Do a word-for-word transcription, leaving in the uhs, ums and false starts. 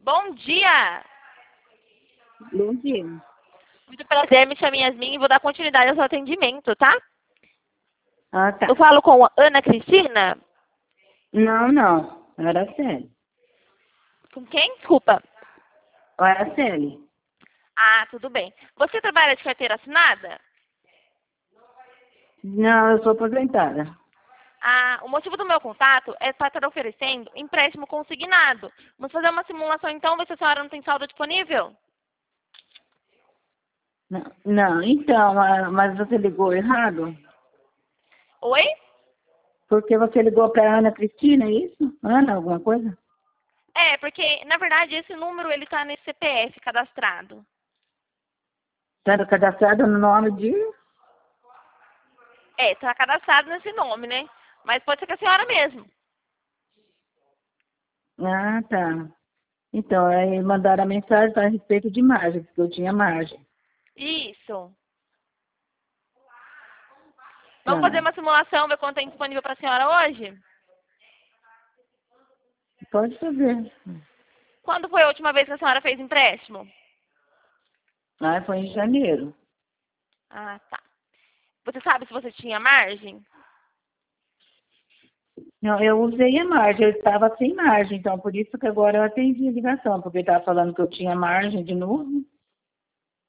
Bom dia! Bom dia. Muito prazer, me chamo Yasmin e vou dar continuidade ao seu atendimento, tá? Ah, tá. Eu falo com a Ana Cristina? Não, não. Era a Célia. Com quem? Desculpa. Era a Célia. Ah, tudo bem. Você trabalha de carteira assinada? Não, eu sou aposentada. Ah, o motivo do meu contato é para estar oferecendo empréstimo consignado. Vamos fazer uma simulação então, ver se a senhora não tem saldo disponível? Não, não, então, ah, mas você ligou errado? Oi? Porque você ligou para a Ana Cristina, é isso? Ana, alguma coisa? É, porque, na verdade, esse número ele tá nesse C P F cadastrado. Está cadastrado no nome de... É, tá cadastrado nesse nome, né? Mas pode ser que a senhora mesmo. Ah, tá. Então, aí mandaram a mensagem a respeito de margem, porque eu tinha margem. Isso. Vamos fazer Tá. uma simulação, ver quanto tem disponível para a senhora hoje? Pode fazer. Quando foi a última vez que a senhora fez empréstimo? Ah, foi em janeiro. Ah, tá. Você sabe se você tinha margem? Não, eu usei a margem, eu estava sem margem, então por isso que agora eu atendi a ligação, porque ele estava falando que eu tinha margem de novo.